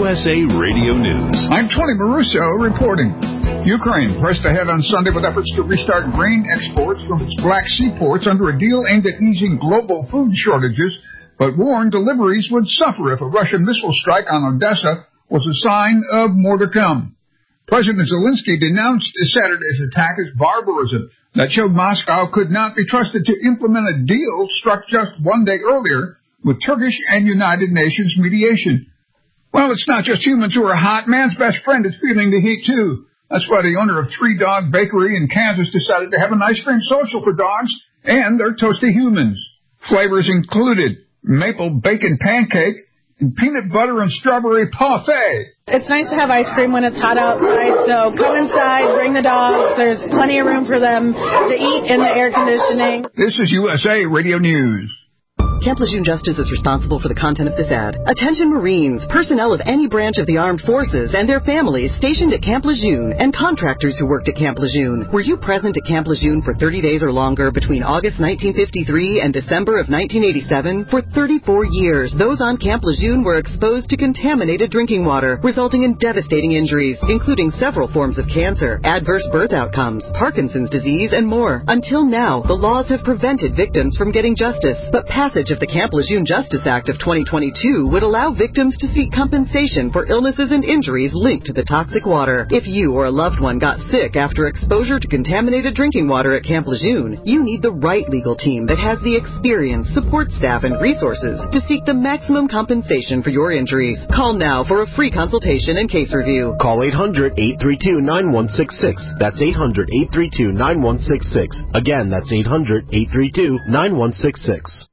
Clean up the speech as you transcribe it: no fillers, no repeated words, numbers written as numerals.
USA Radio News. I'm Tony Maruso reporting. Ukraine pressed ahead on Sunday with efforts to restart grain exports from its Black Sea ports under a deal aimed at easing global food shortages, but warned deliveries would suffer if a Russian missile strike on Odessa was a sign of more to come. President Zelensky denounced Saturday's attack as barbarism that showed Moscow could not be trusted to implement a deal struck just one day earlier with Turkish and United Nations mediation. Well, it's not just humans who are hot. Man's best friend is feeling the heat, too. That's why the owner of Three Dog Bakery in Kansas decided to have an ice cream social for dogs and their toasty humans. Flavors included maple bacon pancake and peanut butter and strawberry parfait. It's nice to have ice cream when it's hot outside, so come inside, bring the dogs. There's plenty of room for them to eat in the air conditioning. This is USA Radio News. Camp Lejeune Justice is responsible for the content of this ad. Attention Marines, personnel of any branch of the armed forces and their families stationed at Camp Lejeune and contractors who worked at Camp Lejeune. Were you present at Camp Lejeune for 30 days or longer between August 1953 and December of 1987? For 34 years, those on Camp Lejeune were exposed to contaminated drinking water, resulting in devastating injuries, including several forms of cancer, adverse birth outcomes, Parkinson's disease, and more. Until now, the laws have prevented victims from getting justice, but passage of the Camp Lejeune Justice Act of 2022 would allow victims to seek compensation for illnesses and injuries linked to the toxic water. If you or a loved one got sick after exposure to contaminated drinking water at Camp Lejeune, you need the right legal team that has the experience, support staff, and resources to seek the maximum compensation for your injuries. Call now for a free consultation and case review. Call 800-832-9166. That's 800-832-9166. Again, that's 800-832-9166.